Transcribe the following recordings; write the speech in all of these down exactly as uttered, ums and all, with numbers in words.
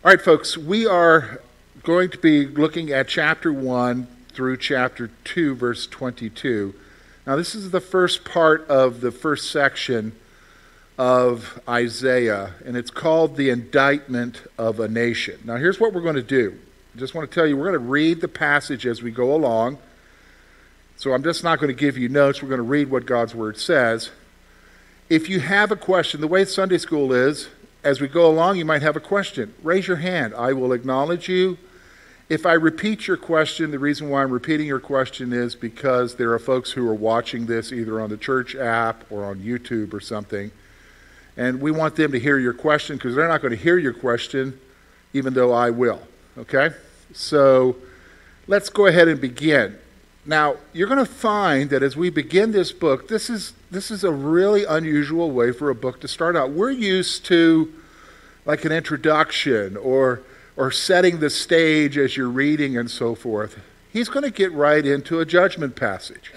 All right, folks, we are going to be looking at chapter one through chapter two, verse twenty-two. Now, this is the first part of the first section of Isaiah, and it's called the indictment of a nation. Now, here's what we're going to do. I just want to tell you, we're going to read the passage as we go along. So I'm just not going to give you notes. We're going to read what God's word says. If you have a question, the way Sunday school is, as we go along, you might have a question. Raise your hand. I will acknowledge you. If I repeat your question, the reason why I'm repeating your question is because there are folks who are watching this either on the church app or on YouTube or something, and we want them to hear your question because they're not going to hear your question even though I will, okay? So let's go ahead and begin. Now, you're going to find that as we begin this book, this is this is a really unusual way for a book to start out. We're used to like an introduction or or setting the stage as you're reading and so forth. He's going to get right into a judgment passage.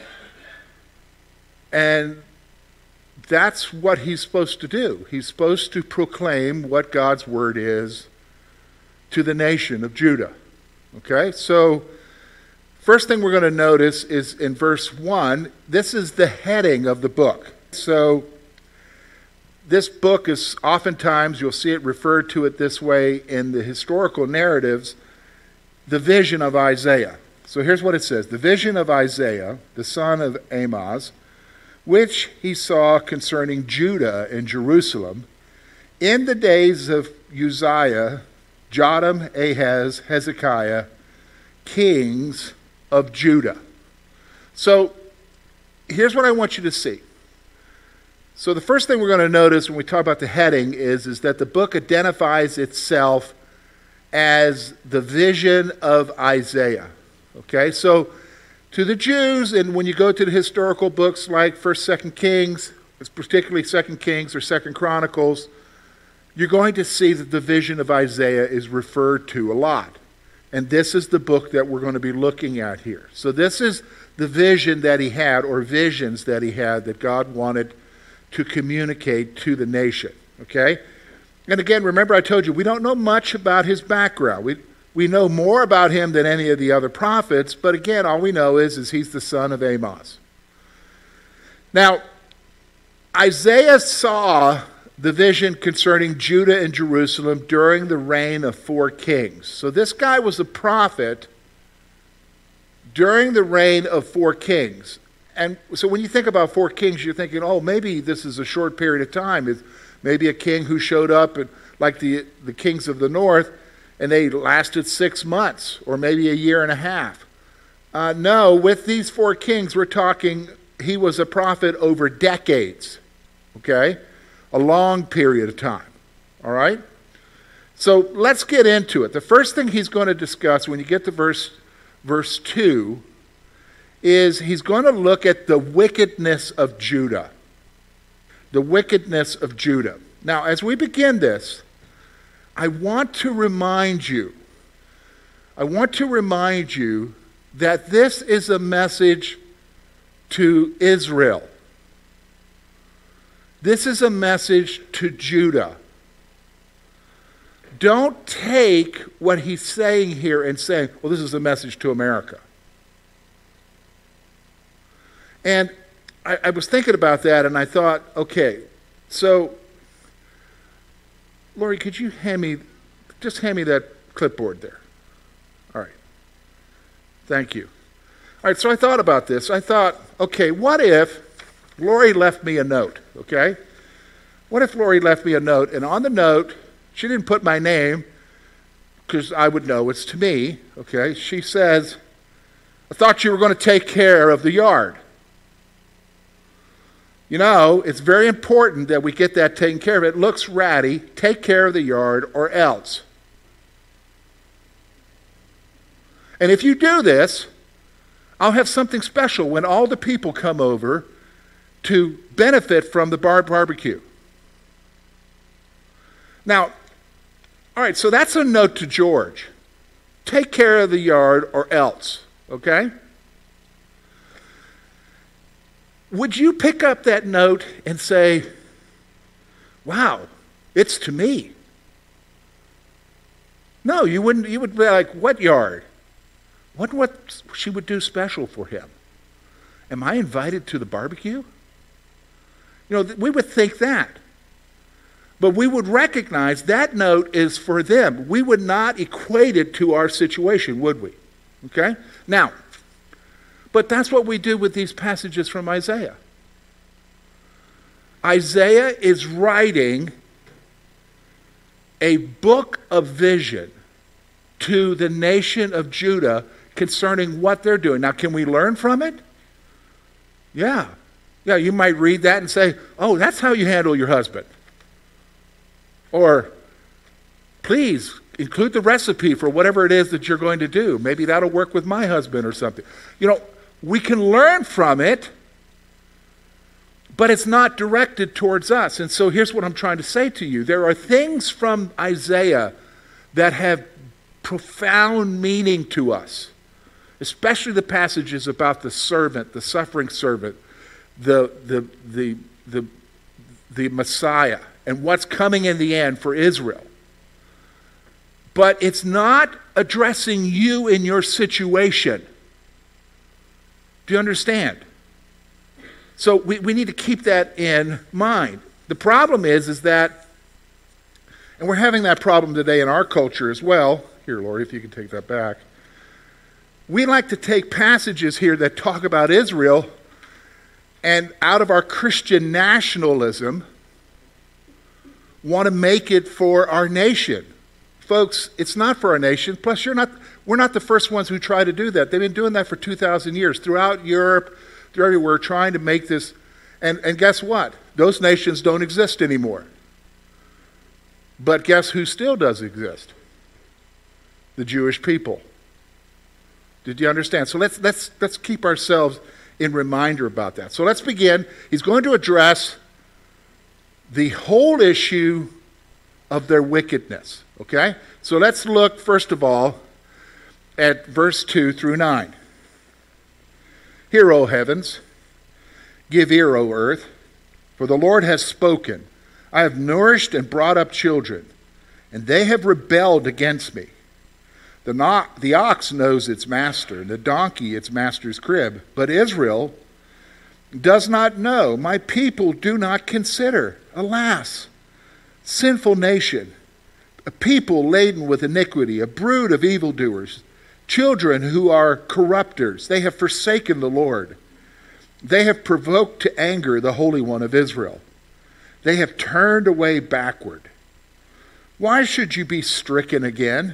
And that's what he's supposed to do. He's supposed to proclaim what God's word is to the nation of Judah. Okay? So first thing we're going to notice is in verse one, this is the heading of the book. So this book is oftentimes, you'll see it referred to it this way in the historical narratives, the vision of Isaiah. So here's what it says. The vision of Isaiah, the son of Amoz, which he saw concerning Judah and Jerusalem in the days of Uzziah, Jotham, Ahaz, Hezekiah, kings of Judah. So here's what I want you to see. So the first thing we're going to notice when we talk about the heading is, is that the book identifies itself as the vision of Isaiah. Okay, so to the Jews, and when you go to the historical books like First, Second Kings, it's particularly Second Kings or Second Chronicles, you're going to see that the vision of Isaiah is referred to a lot. And this is the book that we're going to be looking at here. So this is the vision that he had, or visions that he had, that God wanted to communicate to the nation. Okay? And again, remember I told you, we don't know much about his background. We we know more about him than any of the other prophets, but again, all we know is, is he's the son of Amoz. Now, Isaiah saw the vision concerning Judah and Jerusalem during the reign of four kings. So this guy was a prophet during the reign of four kings. And so when you think about four kings, you're thinking, oh, maybe this is a short period of time. It's maybe a king who showed up and, like the, the kings of the north, and they lasted six months or maybe a year and a half. Uh, no, with these four kings, we're talking, he was a prophet over decades, okay? A long period of time, all right? So let's get into it. The first thing he's going to discuss when you get to verse, verse two is he's going to look at the wickedness of Judah. The wickedness of Judah. Now, as we begin this, I want to remind you, I want to remind you that this is a message to Israel. This is a message to Judah. Don't take what he's saying here and say, well, this is a message to America. And I, I was thinking about that, and I thought, okay, so, Lori, could you hand me, just hand me that clipboard there. All right. Thank you. All right, so I thought about this. I thought, okay, what if Lori left me a note, okay? What if Lori left me a note, and on the note, she didn't put my name, because I would know it's to me, okay? She says, I thought you were going to take care of the yard. You know, it's very important that we get that taken care of. It looks ratty. Take care of the yard or else. And if you do this, I'll have something special when all the people come over to benefit from the bar- barbecue. Now, all right, so that's a note to George. Take care of the yard or else, okay? Would you pick up that note and say, wow, it's to me? No, you wouldn't. You would be like, what yard? What what she would do special for him? Am I invited to the barbecue? You know, we would think that. But we would recognize that note is for them. We would not equate it to our situation, would we? Okay? Now, but that's what we do with these passages from Isaiah. Isaiah is writing a book of vision to the nation of Judah concerning what they're doing. Now, can we learn from it? Yeah. Yeah, you might read that and say, oh, that's how you handle your husband. Or, please, include the recipe for whatever it is that you're going to do. Maybe that'll work with my husband or something. You know, we can learn from it, but it's not directed towards us. And so here's what I'm trying to say to you. There are things from Isaiah that have profound meaning to us, especially the passages about the servant, the suffering servant, the the the the, the Messiah, and what's coming in the end for Israel. But it's not addressing you in your situation. Do you understand? So we, we need to keep that in mind. The problem is, is that, and we're having that problem today in our culture as well. Here, Lori, if you can take that back. We like to take passages here that talk about Israel, and out of our Christian nationalism, want to make it for our nation. Folks, it's not for our nation. Plus, you're not, we're not the first ones who try to do that. They've been doing that for two thousand years. Throughout Europe, through everywhere, trying to make this. And, and guess what? Those nations don't exist anymore. But guess who still does exist? The Jewish people. Did you understand? So let's, let's, let's keep ourselves in reminder about that. So let's begin. He's going to address the whole issue of their wickedness. Okay? So let's look, first of all, at verse two through nine. Hear, O heavens, give ear, O earth, for the Lord has spoken. I have nourished and brought up children, and they have rebelled against me. The, no- the ox knows its master, and the donkey its master's crib. But Israel does not know. My people do not consider. Alas, sinful nation, a people laden with iniquity, a brood of evildoers, children who are corrupters. They have forsaken the Lord. They have provoked to anger the Holy One of Israel. They have turned away backward. Why should you be stricken again?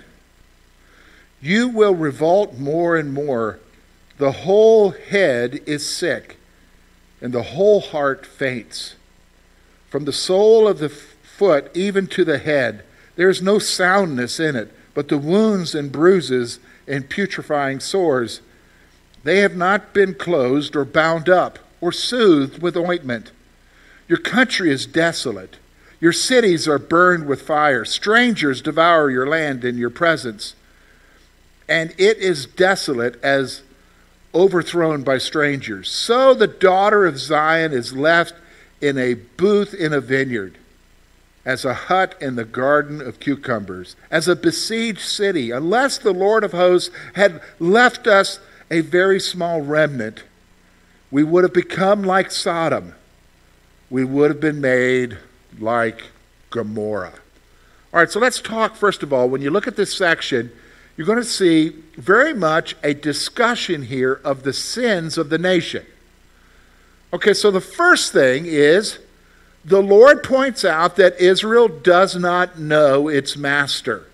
You will revolt more and more. The whole head is sick, and the whole heart faints. From the sole of the foot even to the head, there is no soundness in it, but the wounds and bruises and putrefying sores, they have not been closed or bound up or soothed with ointment. Your country is desolate. Your cities are burned with fire. Strangers devour your land in your presence. And it is desolate as overthrown by strangers. So the daughter of Zion is left in a booth in a vineyard, as a hut in the garden of cucumbers, as a besieged city. Unless the Lord of hosts had left us a very small remnant, we would have become like Sodom. We would have been made like Gomorrah. All right, so let's talk first of all. When you look at this section, you're going to see very much a discussion here of the sins of the nation. Okay, so the first thing is the Lord points out that Israel does not know its master.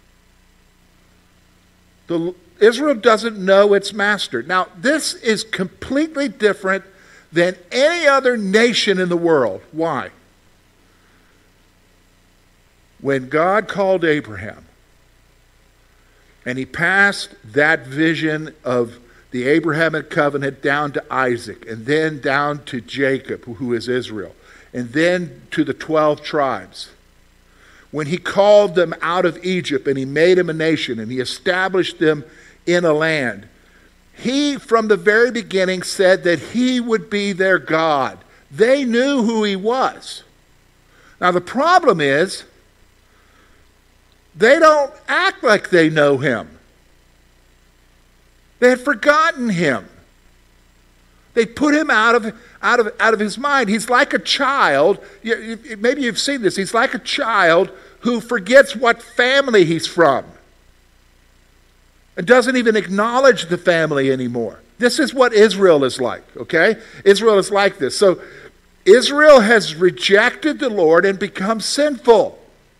The, Israel doesn't know its master. Now, this is completely different than any other nation in the world. Why? When God called Abraham, and he passed that vision of the Abrahamic covenant down to Isaac, and then down to Jacob, who is Israel, and then to the twelve tribes. When he called them out of Egypt and he made them a nation and he established them in a land, he from the very beginning said that he would be their God. They knew who he was. Now the problem is, They don't act like they know him. They had forgotten him. They put him out of, out of, out of his mind. He's like a child. Maybe you've seen this. He's like a child who forgets what family he's from and doesn't even acknowledge the family anymore. This is what Israel is like, okay? Israel is like this. So Israel has rejected the Lord and become sinful.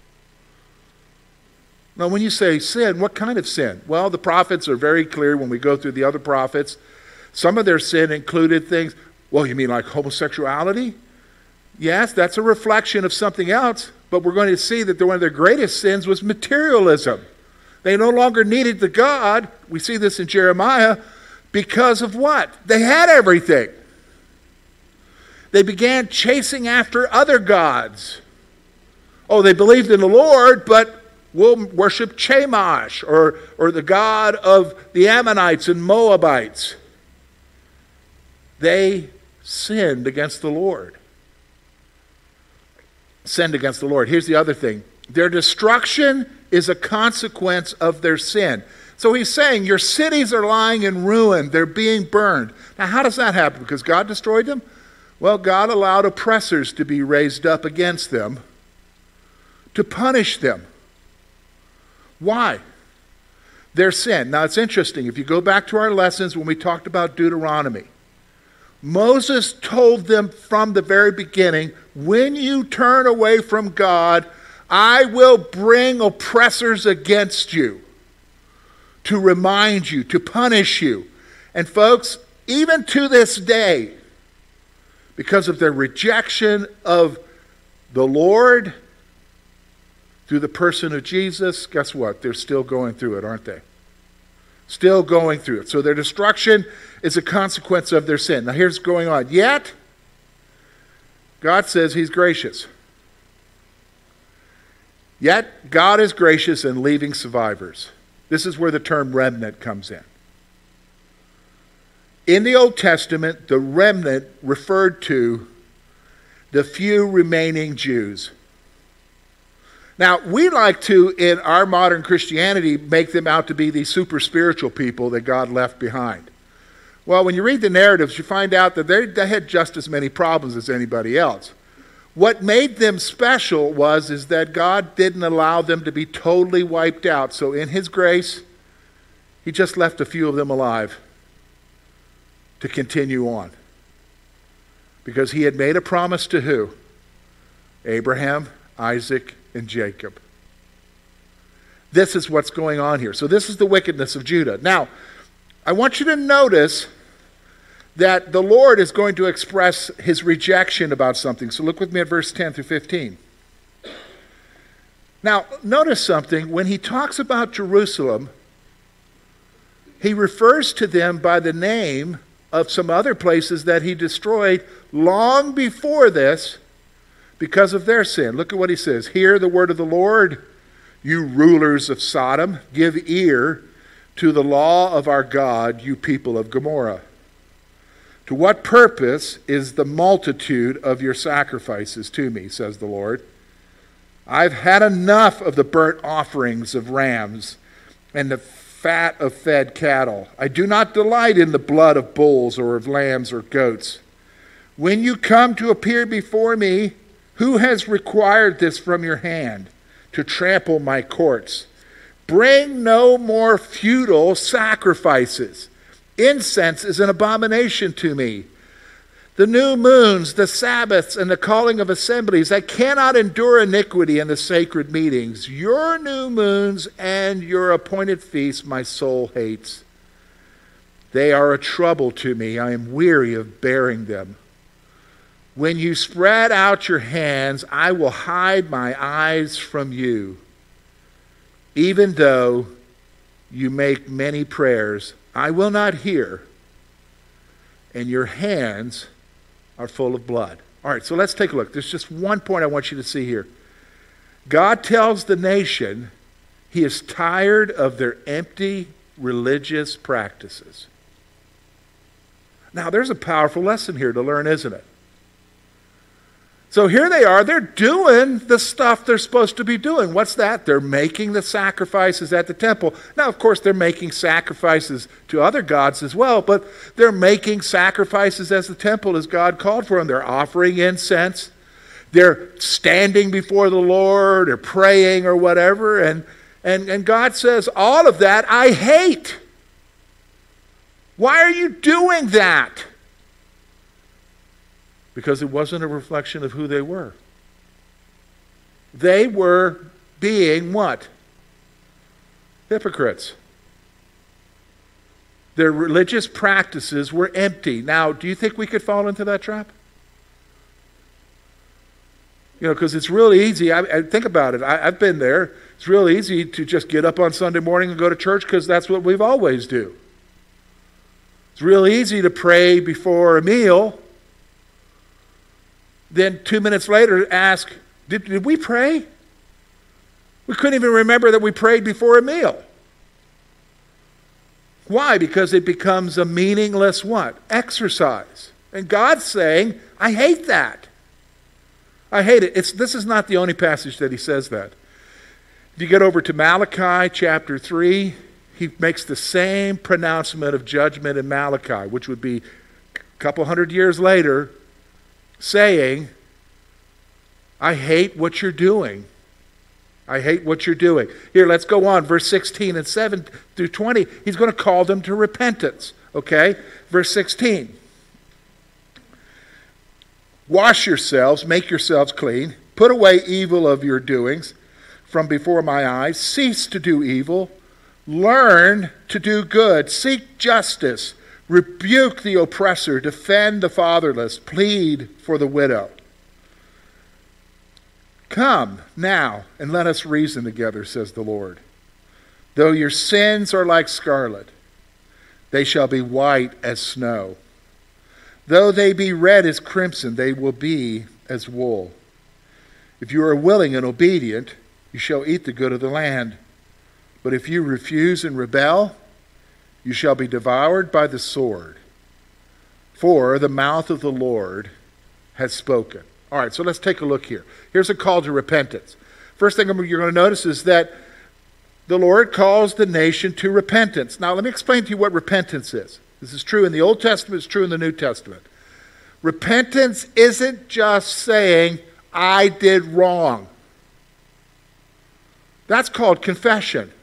Now, when you say sin, what kind of sin? Well, the prophets are very clear when we go through the other prophets. Some of their sin included things, well, you mean like homosexuality? Yes, that's a reflection of something else, but we're going to see that one of their greatest sins was materialism. They no longer needed the God, we see this in Jeremiah, because of what? They had everything. They began chasing after other gods. Oh, they believed in the Lord, but we'll worship Chemosh, or, or the god of the Ammonites and Moabites. They sinned against the Lord. Sinned against the Lord. Here's the other thing. Their destruction is a consequence of their sin. So he's saying your cities are lying in ruin. They're being burned. Now, how does that happen? Because God destroyed them? Well, God allowed oppressors to be raised up against them to punish them. Why? Their sin. Now, it's interesting. If you go back to our lessons when we talked about Deuteronomy, Moses told them from the very beginning, when you turn away from God, I will bring oppressors against you to remind you, to punish you. And folks, even to this day, because of their rejection of the Lord through the person of Jesus, guess what? They're still going through it, aren't they? Still going through it. So their destruction is a consequence of their sin. Now here's what's going on. Yet, God says he's gracious. Yet, God is gracious in leaving survivors. This is where the term remnant comes in. In the Old Testament, the remnant referred to the few remaining Jews. Now, we like to, in our modern Christianity, make them out to be these super spiritual people that God left behind. Well, when you read the narratives, you find out that they, they had just as many problems as anybody else. What made them special was is that God didn't allow them to be totally wiped out. So in his grace, he just left a few of them alive to continue on. Because he had made a promise to who? Abraham, Isaac, and Jacob. This is what's going on here. So this is the wickedness of Judah. Now, I want you to notice that the Lord is going to express his rejection about something. So look with me at verse ten through fifteen. Now, notice something. When he talks about Jerusalem, he refers to them by the name of some other places that he destroyed long before this because of their sin. Look at what he says. Hear the word of the Lord, you rulers of Sodom. Give ear to the law of our God, you people of Gomorrah. To what purpose is the multitude of your sacrifices to me, says the Lord? I've had enough of the burnt offerings of rams and the fat of fed cattle. I do not delight in the blood of bulls or of lambs or goats. When you come to appear before me, who has required this from your hand to trample my courts? Bring no more futile sacrifices. Incense is an abomination to me. The new moons, the Sabbaths, and the calling of assemblies, I cannot endure iniquity in the sacred meetings. Your new moons and your appointed feasts my soul hates. They are a trouble to me. I am weary of bearing them. When you spread out your hands, I will hide my eyes from you. Even though you make many prayers, I will not hear, and your hands are full of blood. All right, so let's take a look. There's just one point I want you to see here. God tells the nation he is tired of their empty religious practices. Now, there's a powerful lesson here to learn, isn't it? So here they are, they're doing the stuff they're supposed to be doing. What's that? They're making the sacrifices at the temple. Now, of course, they're making sacrifices to other gods as well, but they're making sacrifices as the temple as God called for them. They're offering incense. They're standing before the Lord or praying or whatever. And, and, and God says, all of that I hate. Why are you doing that? Because it wasn't a reflection of who they were. They were being what? Hypocrites. Their religious practices were empty. Now, do you think we could fall into that trap? You know, because it's real easy. I, I think about it. I, I've been there. It's real easy to just get up on Sunday morning and go to church because that's what we've always do. It's real easy to pray before a meal. Then two minutes later ask, did, did we pray? We couldn't even remember that we prayed before a meal. Why? Because it becomes a meaningless what? Exercise. And God's saying, I hate that. I hate it. It's, this is not the only passage that he says that. If you get over to Malachi chapter three, he makes the same pronouncement of judgment in Malachi, which would be a couple hundred years later, saying, I hate what you're doing. I hate what you're doing. Here, let's go on. Verse sixteen and seven through twenty. He's going to call them to repentance. Okay? Verse sixteen. Wash yourselves, make yourselves clean. Put away evil of your doings from before my eyes. Cease to do evil. Learn to do good. Seek justice. Rebuke the oppressor. Defend the fatherless. Plead for the widow. Come now and let us reason together, says the Lord. Though your sins are like scarlet, they shall be white as snow. Though they be red as crimson, they will be as wool. If you are willing and obedient, you shall eat the good of the land. But if you refuse and rebel, you shall be devoured by the sword. For the mouth of the Lord has spoken. All right, so let's take a look here. Here's a call to repentance. First thing you're going to notice is that the Lord calls the nation to repentance. Now, let me explain to you what repentance is. This is true in the Old Testament, it's true in the New Testament. Repentance isn't just saying, I did wrong. That's called confession.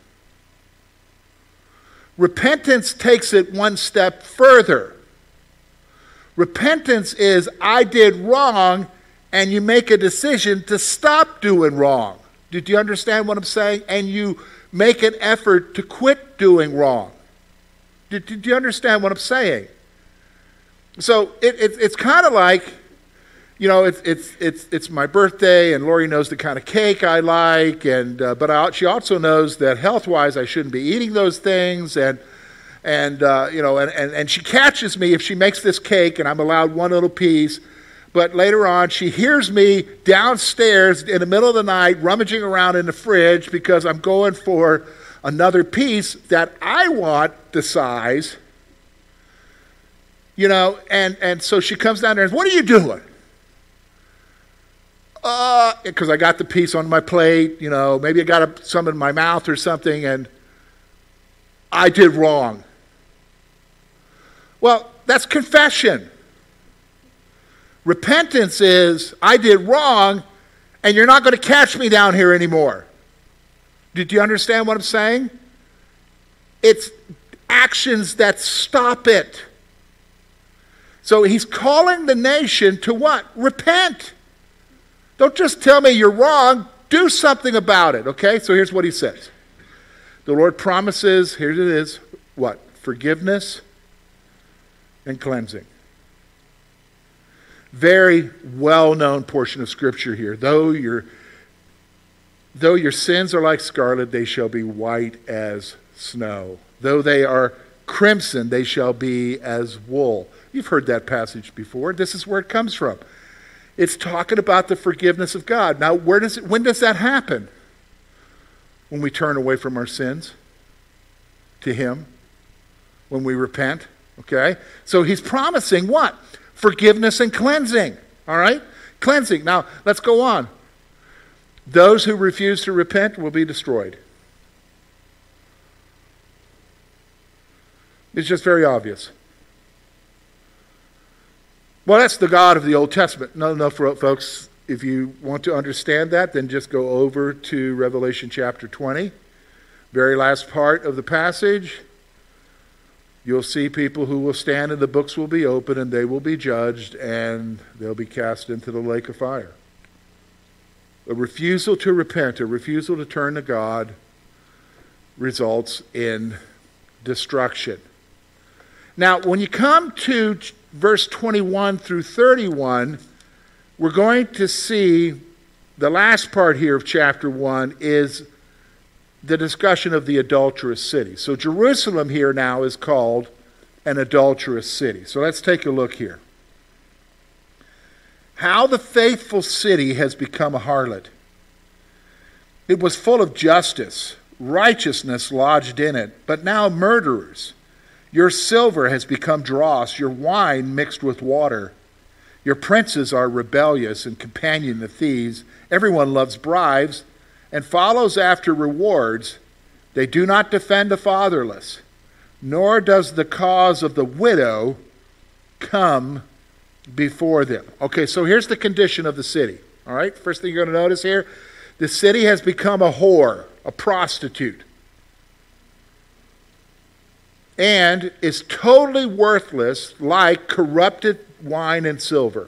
Repentance takes it one step further. Repentance is, I did wrong, and you make a decision to stop doing wrong. Did you understand what I'm saying? And you make an effort to quit doing wrong. Did, did you understand what I'm saying? So it, it, it's kind of like, you know, it's it's it's it's my birthday, and Lori knows the kind of cake I like, and uh, but I, she also knows that health-wise I shouldn't be eating those things, and and uh, you know, and, and and she catches me if she makes this cake, and I'm allowed one little piece. But later on, she hears me downstairs in the middle of the night rummaging around in the fridge because I'm going for another piece that I want the size. You know, and, and so she comes down there and says, what are you doing? Uh, because I got the piece on my plate, you know, maybe I got a, some in my mouth or something, and I did wrong. Well, that's confession. Repentance is, I did wrong, and you're not going to catch me down here anymore. Did you understand what I'm saying? It's actions that stop it. So he's calling the nation to what? Repent. Don't just tell me you're wrong. Do something about it, okay? So here's what he says. The Lord promises, here it is, what? Forgiveness and cleansing. Very well-known portion of Scripture here. Though your, though your sins are like scarlet, they shall be white as snow. Though they are crimson, they shall be as wool. You've heard that passage before. This is where it comes from. It's talking about the forgiveness of God. Now, where does it, when does that happen? When we turn away from our sins to Him. When we repent. Okay? So He's promising what? Forgiveness and cleansing. All right? Cleansing. Now, let's go on. Those who refuse to repent will be destroyed. It's just very obvious. Well, that's the God of the Old Testament. No, no, folks. If you want to understand that, then just go over to Revelation chapter twenty. Very last part of the passage. You'll see people who will stand and the books will be open and they will be judged and they'll be cast into the lake of fire. A refusal to repent, a refusal to turn to God results in destruction. Now, when you come to verse twenty-one through thirty-one, we're going to see the last part here of chapter one is the discussion of the adulterous city. So Jerusalem here now is called an adulterous city. So let's take a look here. How the faithful city has become a harlot. It was full of justice, righteousness lodged in it, but now murderers. Your silver has become dross, your wine mixed with water. Your princes are rebellious and companion of thieves. Everyone loves bribes and follows after rewards. They do not defend the fatherless, nor does the cause of the widow come before them. Okay, so here's the condition of the city. All right, first thing you're going to notice here, the city has become a whore, a prostitute, and is totally worthless like corrupted wine and silver.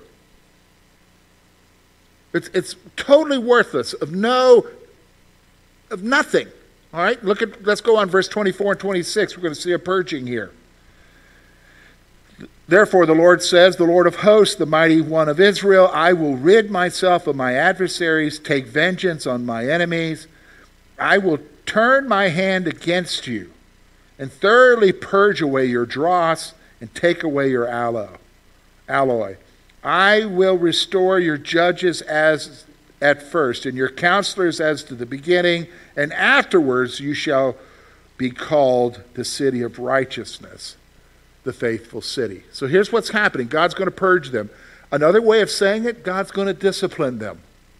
It's, it's totally worthless, of no, of nothing. All right, look at, let's go on verse twenty-four and twenty-six. We're going to see a purging here. Therefore the Lord says, the Lord of hosts, the mighty one of Israel, I will rid myself of my adversaries, take vengeance on my enemies. I will turn my hand against you and thoroughly purge away your dross and take away your aloe, alloy. I will restore your judges as at first, and your counselors as to the beginning, and afterwards you shall be called the city of righteousness, the faithful city. So here's what's happening. God's going to purge them. Another way of saying it, God's going to discipline them.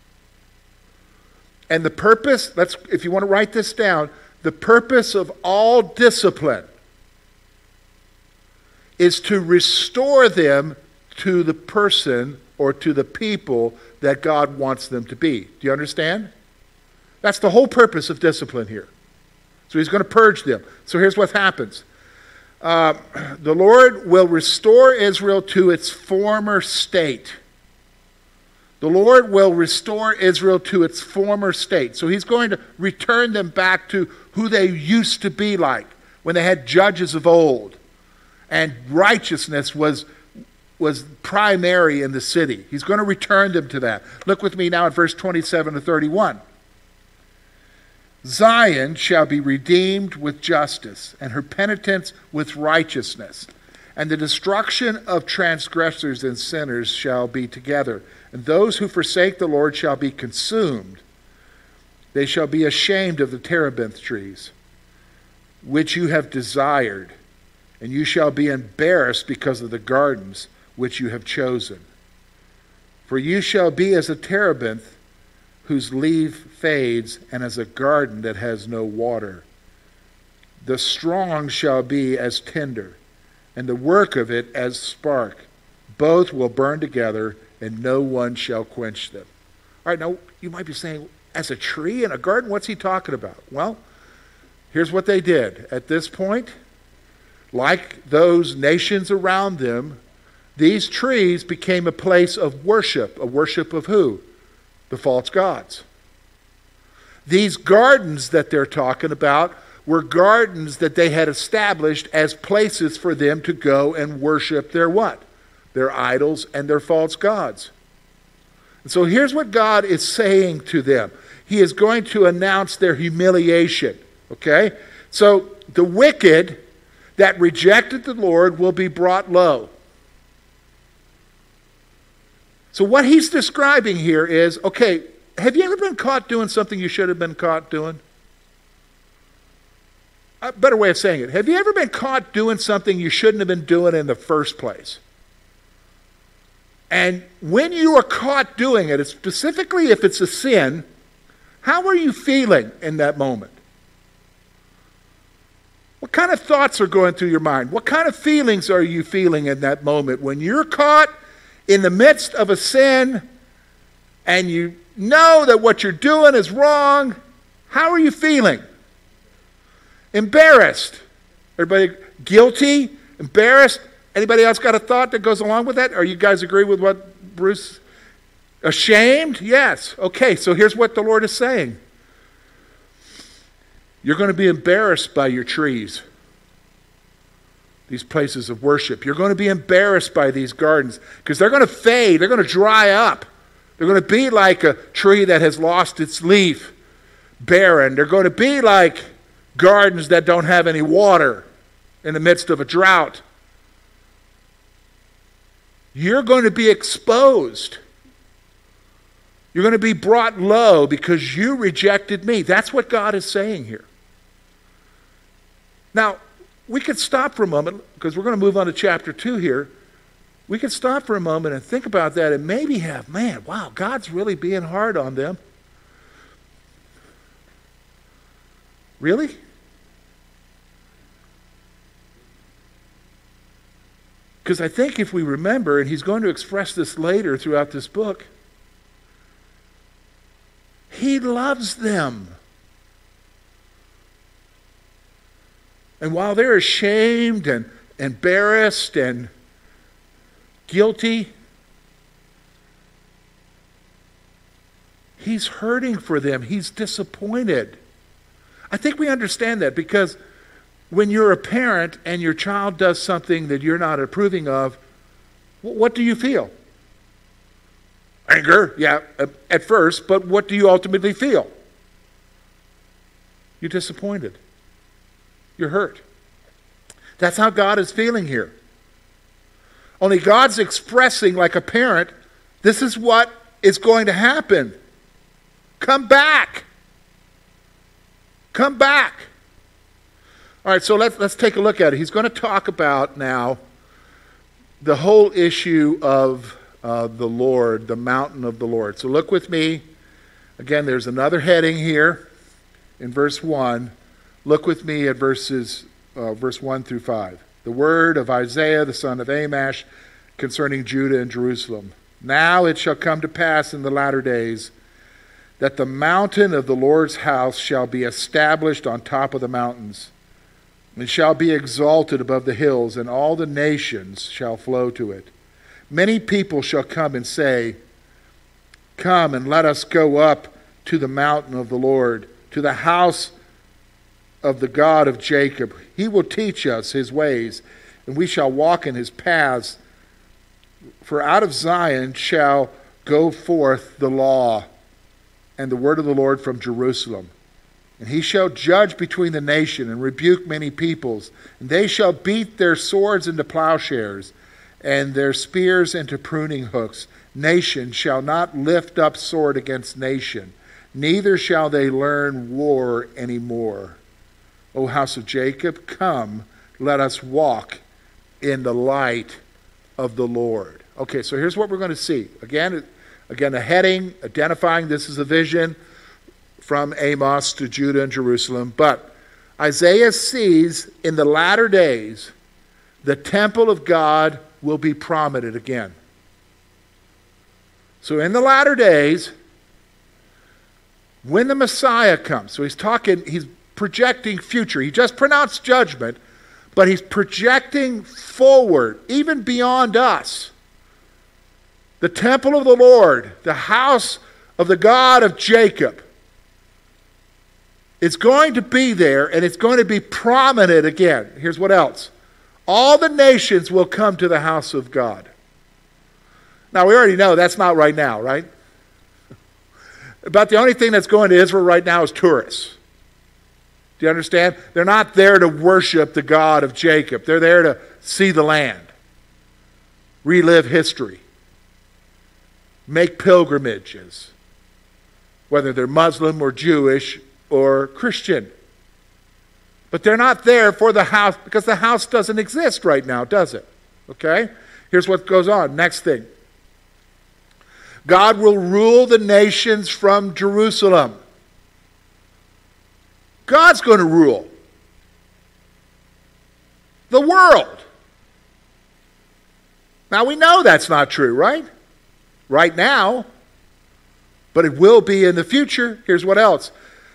And the purpose, let's, if you want to write this down, the purpose of all discipline is to restore them to the person or to the people that God wants them to be. Do you understand? That's the whole purpose of discipline here. So he's going to purge them. So here's what happens. Uh, the Lord will restore Israel to its former state. The Lord will restore Israel to its former state. So he's going to return them back to who they used to be like when they had judges of old. And righteousness was, was primary in the city. He's going to return them to that. Look with me now at verse twenty-seven to thirty-one. Zion shall be redeemed with justice, and her penitence with righteousness. And the destruction of transgressors and sinners shall be together. And those who forsake the Lord shall be consumed. They shall be ashamed of the terebinth trees, which you have desired. And you shall be embarrassed because of the gardens which you have chosen. For you shall be as a terebinth whose leaf fades, and as a garden that has no water. The strong shall be as tinder, and the work of it as spark. Both will burn together, and no one shall quench them. All right, now you might be saying, as a tree in a garden, what's he talking about? Well, here's what they did. At this point, like those nations around them, these trees became a place of worship. A worship of who? The false gods. These gardens that they're talking about were gardens that they had established as places for them to go and worship their what? Their idols and their false gods. And so here's what God is saying to them. He is going to announce their humiliation. Okay? So the wicked that rejected the Lord will be brought low. So what he's describing here is, okay, have you ever been caught doing something you should have been caught doing? A better way of saying it, have you ever been caught doing something you shouldn't have been doing in the first place? And when you are caught doing it, specifically if it's a sin, how are you feeling in that moment? What kind of thoughts are going through your mind? What kind of feelings are you feeling in that moment when you're caught in the midst of a sin and you know that what you're doing is wrong? How are you feeling? Embarrassed. Everybody guilty? Embarrassed? Anybody else got a thought that goes along with that? Or you guys agree with what Bruce? Ashamed? Yes. Okay, so here's what the Lord is saying. You're going to be embarrassed by your trees, these places of worship. You're going to be embarrassed by these gardens because they're going to fade. They're going to dry up. They're going to be like a tree that has lost its leaf, barren. They're going to be like gardens that don't have any water in the midst of a drought. You're going to be exposed. You're going to be brought low because you rejected me. That's what God is saying here. Now, we could stop for a moment because we're going to move on to chapter two here. We could stop for a moment and think about that and maybe have, man, wow, God's really being hard on them. Really? Because I think if we remember, and he's going to express this later throughout this book, he loves them. And while they're ashamed and embarrassed and guilty, he's hurting for them. He's disappointed. I think we understand that because when you're a parent and your child does something that you're not approving of, what do you feel? Anger, yeah, at first, but what do you ultimately feel? You're disappointed. You're hurt. That's how God is feeling here. Only God's expressing like a parent, this is what is going to happen. Come back. Come back. All right, so let's, let's take a look at it. He's going to talk about now the whole issue of uh, the Lord, the mountain of the Lord. So look with me. Again, there's another heading here in verse one. Look with me at verses uh, verse one through five. The word of Isaiah, the son of Amash, concerning Judah and Jerusalem. Now it shall come to pass in the latter days that the mountain of the Lord's house shall be established on top of the mountains, and shall be exalted above the hills, and all the nations shall flow to it. Many people shall come and say, come and let us go up to the mountain of the Lord, to the house of the God of Jacob. He will teach us his ways, and we shall walk in his paths. For out of Zion shall go forth the law and the word of the Lord from Jerusalem. And he shall judge between the nation and rebuke many peoples. And they shall beat their swords into plowshares and their spears into pruning hooks. Nation shall not lift up sword against nation, neither shall they learn war any more. O house of Jacob, come, let us walk in the light of the Lord. Okay, so here's what we're going to see. Again, again, a heading identifying this is a vision from Amos to Judah and Jerusalem. But Isaiah sees in the latter days the temple of God will be prominent again. So in the latter days, when the Messiah comes, so he's talking, he's projecting future. He just pronounced judgment, but he's projecting forward, even beyond us. The temple of the Lord, the house of the God of Jacob, it's going to be there, and it's going to be prominent again. Here's what else. All the nations will come to the house of God. Now, we already know that's not right now, right? About the only thing that's going to Israel right now is tourists. Do you understand? They're not there to worship the God of Jacob. They're there to see the land, relive history, make pilgrimages, whether they're Muslim or Jewish or Christian. But they're not there for the house, because the house doesn't exist right now, does it? Okay? Here's what goes on. Next thing. God will rule the nations from Jerusalem. God's going to rule the world. Now we know that's not true, right? Right now. But it will be in the future. Here's what else.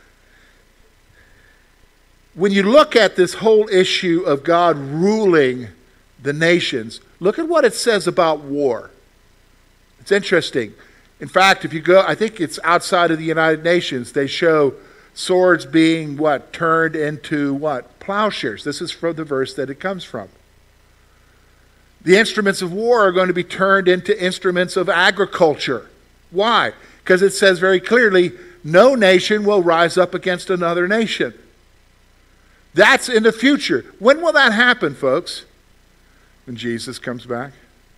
When you look at this whole issue of God ruling the nations, look at what it says about war. It's interesting. In fact, if you go, I think it's outside of the United Nations, they show swords being what? Turned into what? Plowshares. This is from the verse that it comes from. The instruments of war are going to be turned into instruments of agriculture. Why? Because it says very clearly, no nation will rise up against another nation. That's in the future. When will that happen, folks? When Jesus comes back.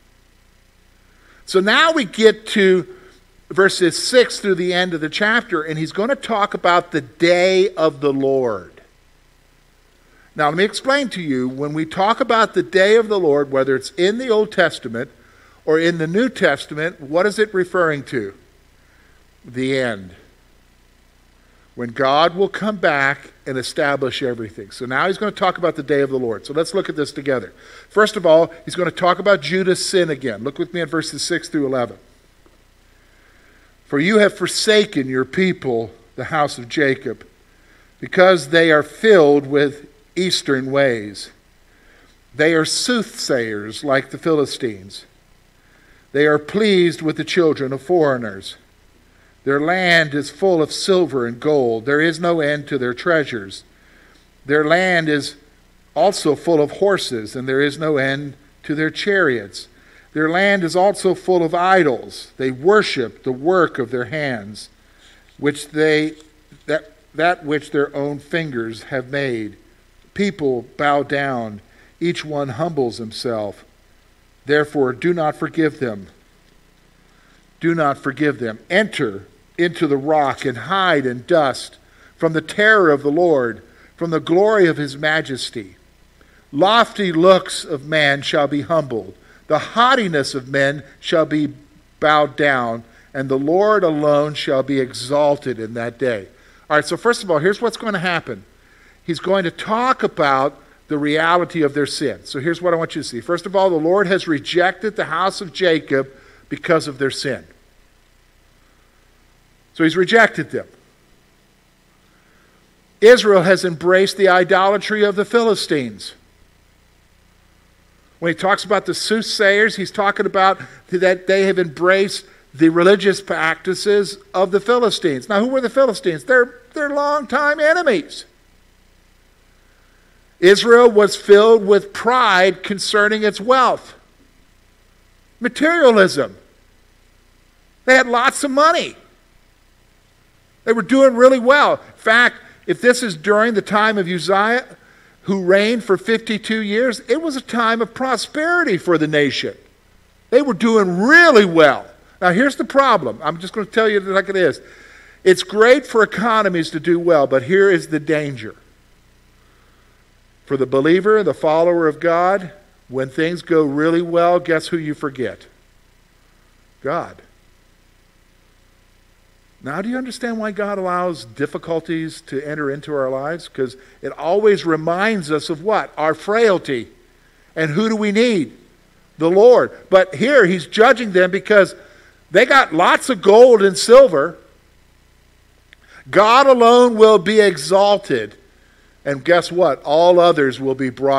So now we get to verses six through the end of the chapter, and he's going to talk about the day of the Lord. Now let me explain to you, when we talk about the day of the Lord, whether it's in the Old Testament or in the New Testament, what is it referring to? The end. When God will come back and establish everything. So now he's going to talk about the day of the Lord. So let's look at this together. First of all, he's going to talk about Judah's sin again. Look with me at verses six through eleven. For you have forsaken your people, the house of Jacob, because they are filled with eastern ways. They are soothsayers like the Philistines. They are pleased with the children of foreigners. Their land is full of silver and gold. There is no end to their treasures. Their land is also full of horses, and there is no end to their chariots. Their land is also full of idols. They worship the work of their hands, which they that that which their own fingers have made. People bow down. Each one humbles himself. Therefore, do not forgive them. Do not forgive them. Enter into the rock and hide in dust from the terror of the Lord, from the glory of his majesty. Lofty looks of man shall be humbled. The haughtiness of men shall be bowed down, and the Lord alone shall be exalted in that day. All right, so first of all, here's what's going to happen. He's going to talk about the reality of their sin. So here's what I want you to see. First of all, the Lord has rejected the house of Jacob because of their sin. So he's rejected them. Israel has embraced the idolatry of the Philistines. When he talks about the soothsayers, he's talking about that they have embraced the religious practices of the Philistines. Now, who were the Philistines? They're, they're longtime enemies. Israel was filled with pride concerning its wealth. Materialism. They had lots of money. They were doing really well. In fact, if this is during the time of Uzziah, who reigned for fifty-two years, it was a time of prosperity for the nation. They were doing really well. Now here's the problem. I'm just going to tell you like it is. It's great for economies to do well, but here is the danger. For the believer, the follower of God, when things go really well, guess who you forget? God. Now, do you understand why God allows difficulties to enter into our lives? Because it always reminds us of what? Our frailty. And who do we need? The Lord. But here he's judging them because they got lots of gold and silver. God alone will be exalted. And guess what? All others will be brought